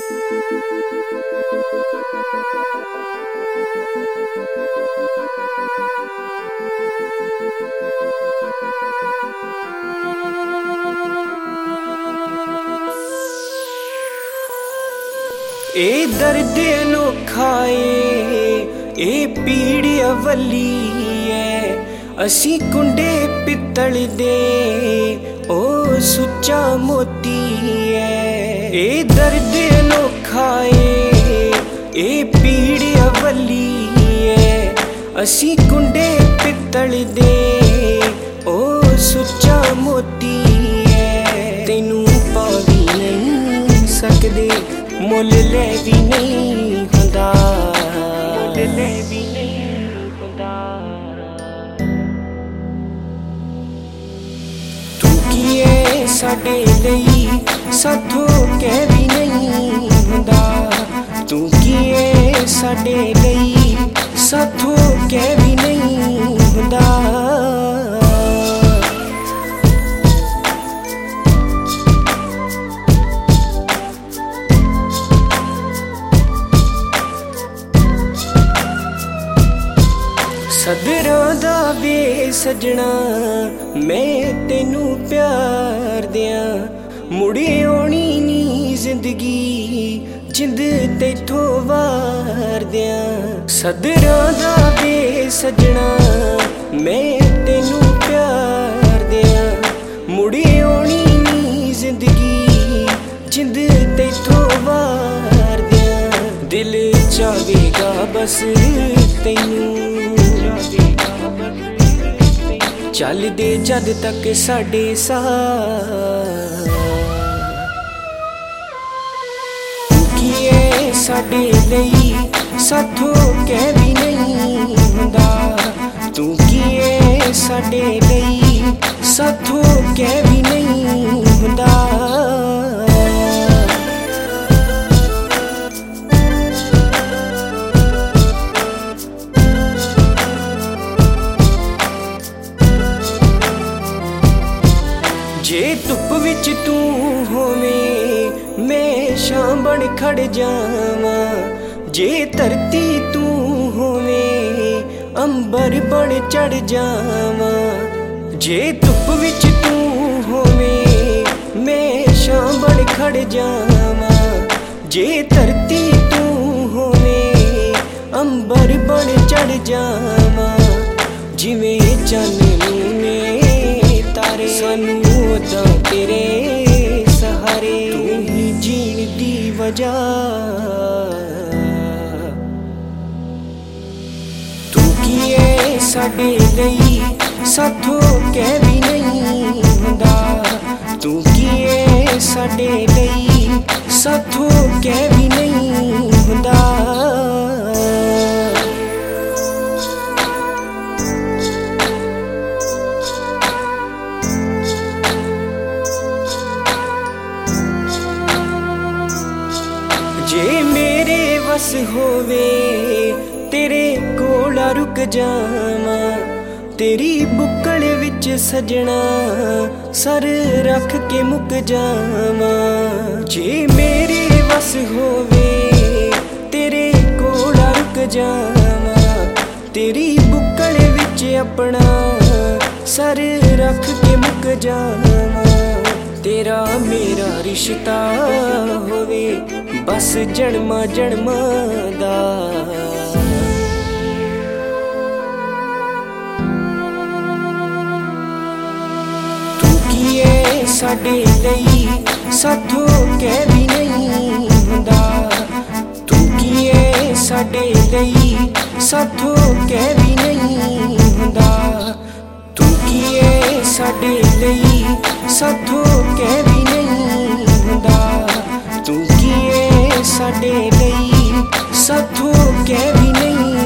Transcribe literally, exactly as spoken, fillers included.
ए दर्द अनोखा ए पीड़ अवली है असी कुंडे पित्तल दे ओ सुच्चा मोती है। ए दर्द अनोखा ए पीड़ अवली है असी कुंडे पित्तल दे ओ सुच्चा मोती है। तेनू पावी नहीं सकदे मुल ले भी नहीं हुंदा, मुल ले भी नहीं हुंदा। तू की है साडे लई साथों कह भी नहीं हुंदा, तू की है साडे लई साथों कह भी नहीं हुंदा। सदरां दा वे सजना मैं तेनू प्यार दियां मुड़े आउणी नी जिंदगी जिंद तेथों वार दियां। सदरां दा वे सजना मैं तेनू प्यार दियां मुड़े आउणी नी जिंदगी जिंद तेथों वार दियां। दिल चावेगा बस तैनू चल दे जद तक साडे साथ, तू की है साडे लई साथों कह भी नहीं हुंदा, तू की है साडे लई साथों कह भी नहीं हुंदा। जे धुप विच तू होवे मैं शाम बन खड़ जावां, जे धरती तू होवे अंबर बन चढ़ जावां। जे धुप विच तू होवे मैं शाम बन खड़ जावां, जे धरती तू होवे अंबर बन चढ़ जावां। जिवें चाननी में तारे सानू उदां तेरे सहारे, तू ही जीण दी वजह, तू की है साडे लई साथों कह भी नहीं हुंदा, तू की है साडे लई साथों कह भी नहीं हुंदा। जे मेरे वस होवे तेरे कोल रुक जावां, तेरी बुक्कल विच सजना सर रख के मुक जावां। जे मेरे वस होवे तेरे कोल रुक जावां, तेरी बुक्कल विच अपना सर रख के मुक जावां। तेरा मेरा रिश्ता होवे बस जन्मा जन्मा दा, तू की है साडे लई साथों कह भी नहीं हुंदा, तू की है साडे लई साथों कह भी नहीं हुंदा, तू की है साडे लई साथों कह भी नहीं हुंदा, तू की है साडे लई साथों कह भी नहीं